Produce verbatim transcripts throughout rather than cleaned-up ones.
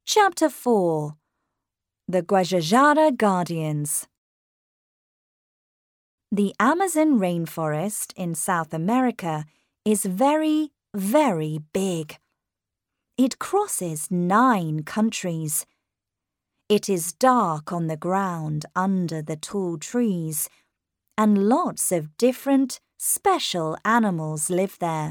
Chapter four. The Guajajara Guardians. The Amazon rainforest in South America is very, very big. It crosses nine countries. It is dark on the ground under the tall trees, and lots of different, special animals live there.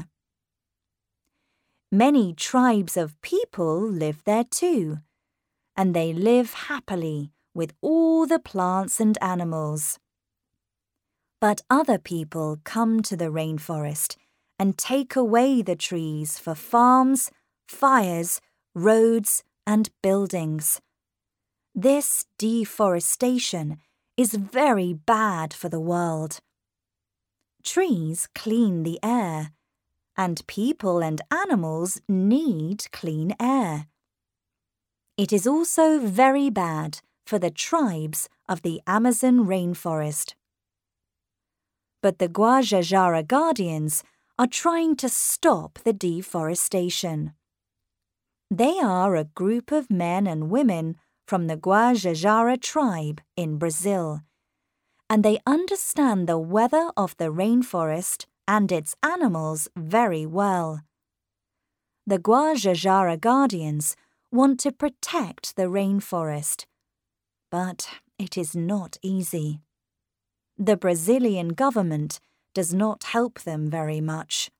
Many tribes of people live there too, and they live happily with all the plants and animals. But other people come to the rainforest and take away the trees for farms, fires, roads, and buildings. This deforestation is very bad for the world. Trees clean the air, and people and animals need clean air. It is also very bad for the tribes of the Amazon rainforest. But the Guajajara Guardians are trying to stop the deforestation. They are a group of men and women from the Guajajara tribe in Brazil, and they understand the weather of the rainforest and its animals very well. The Guajajara Guardians want to protect the rainforest, but it is not easy. The Brazilian government does not help them very much.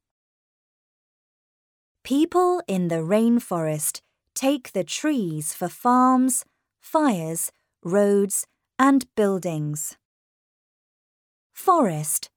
People in the rainforest take the trees for farms, fires, roads, and buildings. Forest.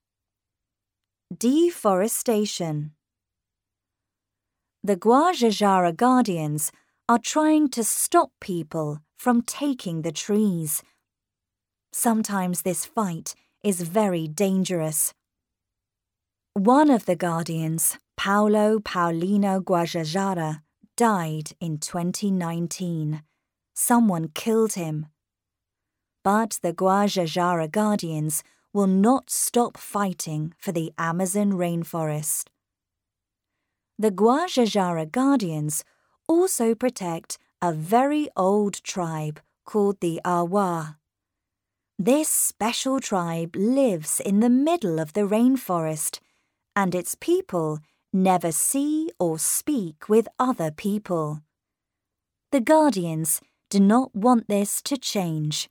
Deforestation. The Guajajara Guardians are trying to stop people from taking the trees. Sometimes this fight is very dangerous. One of the Guardians, Paulo Paulino Guajajara, died in twenty nineteen. Someone killed him. But the Guajajara Guardians will not stop fighting for the Amazon rainforest. The Guajajara Guardians also protect a very old tribe called the Awa. This special tribe lives in the middle of the rainforest, and its people never see or speak with other people. The Guardians do not want this to change.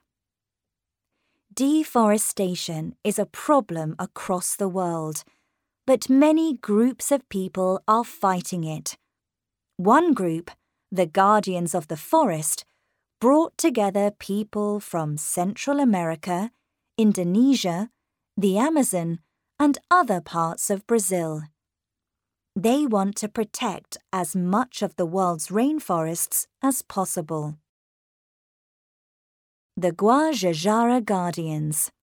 Deforestation is a problem across the world, but many groups of people are fighting it. One group, the Guardians of the Forest, brought together people from Central America, Indonesia, the Amazon, and other parts of Brazil. They want to protect as much of the world's rainforests as possible. The Guajajara Guardians.